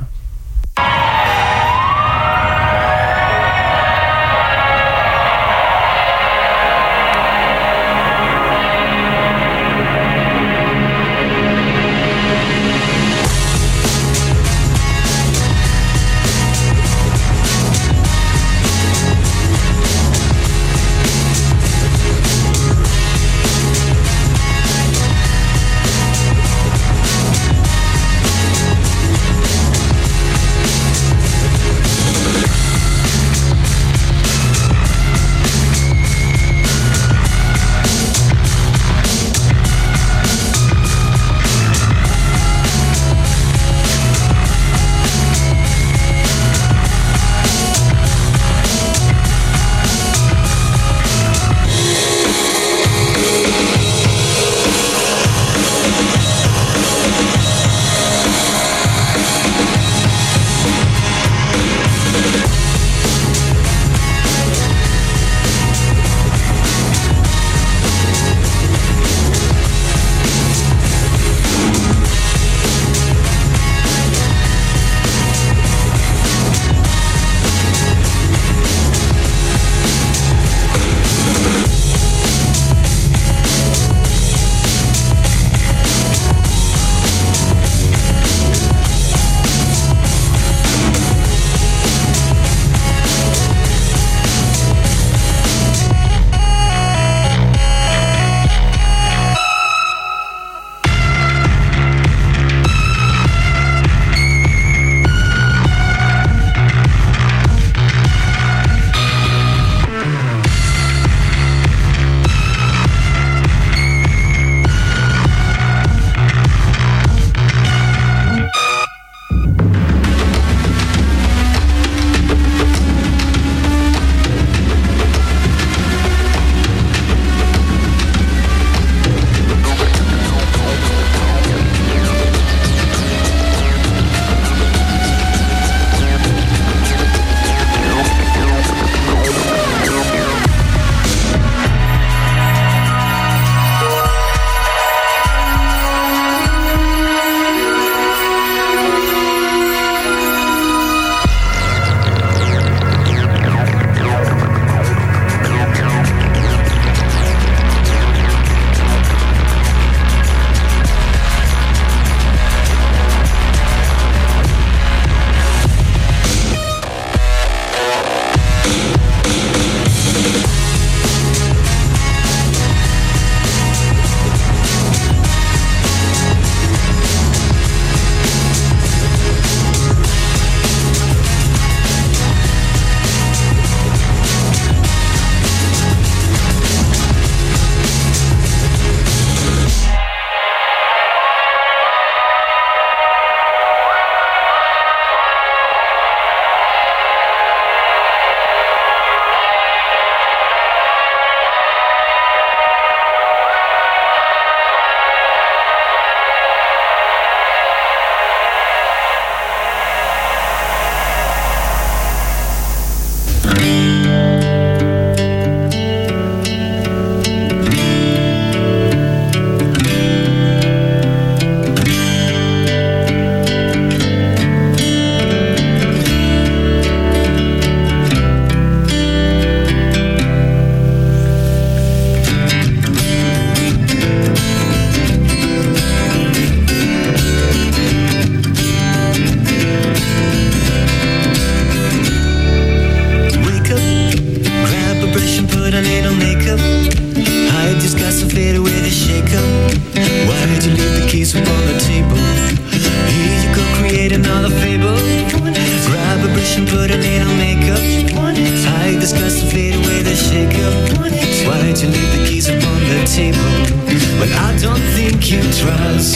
but I don't think you trust.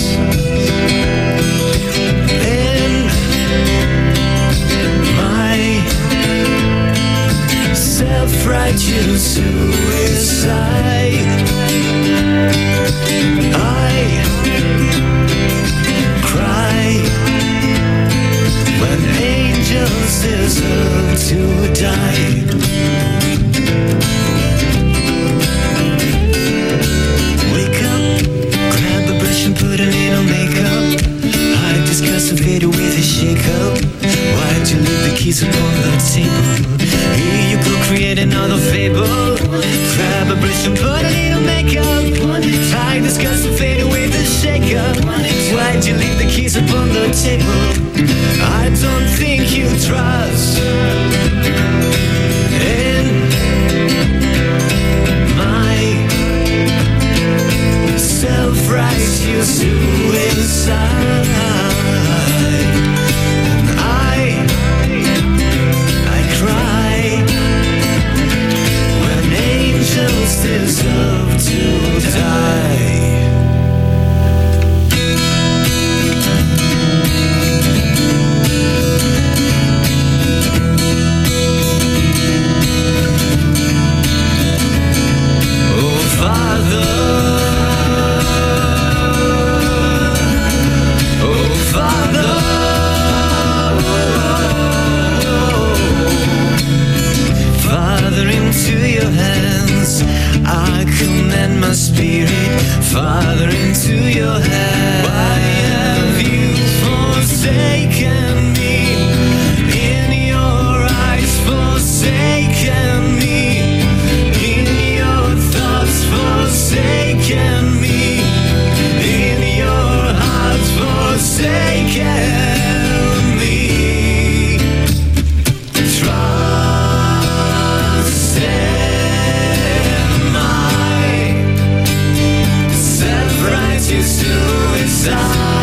In my self-righteous suicide, I cry when angels deserve to die. Wake up, grab a brush and put a little makeup. I discuss and fade away the shake-up. Why'd you leave the keys upon the table? Here you go, create another fable. Grab a brush and put a little makeup. I discuss and fade away the shake-up. Why'd you leave the keys upon the table? I don't think you trust in my self-righteous suicide. And I, I cry when angels deserve to die. Spirit, Father, into your hands. Why have you forsaken me? In your eyes, forsaken me. In your thoughts, forsaken me. In your heart, forsaken me. Trust suicide.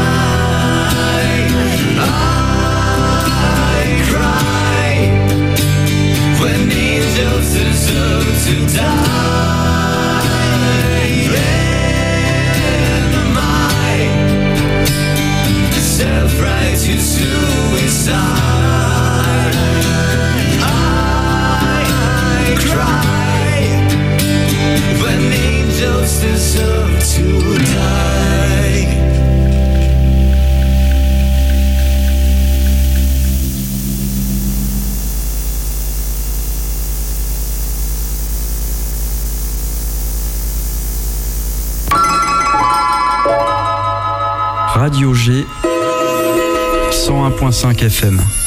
I cry when angels deserve to die. Am I self-righteous suicide? I cry when angels deserve to die. Radio G cent un point cinq F M.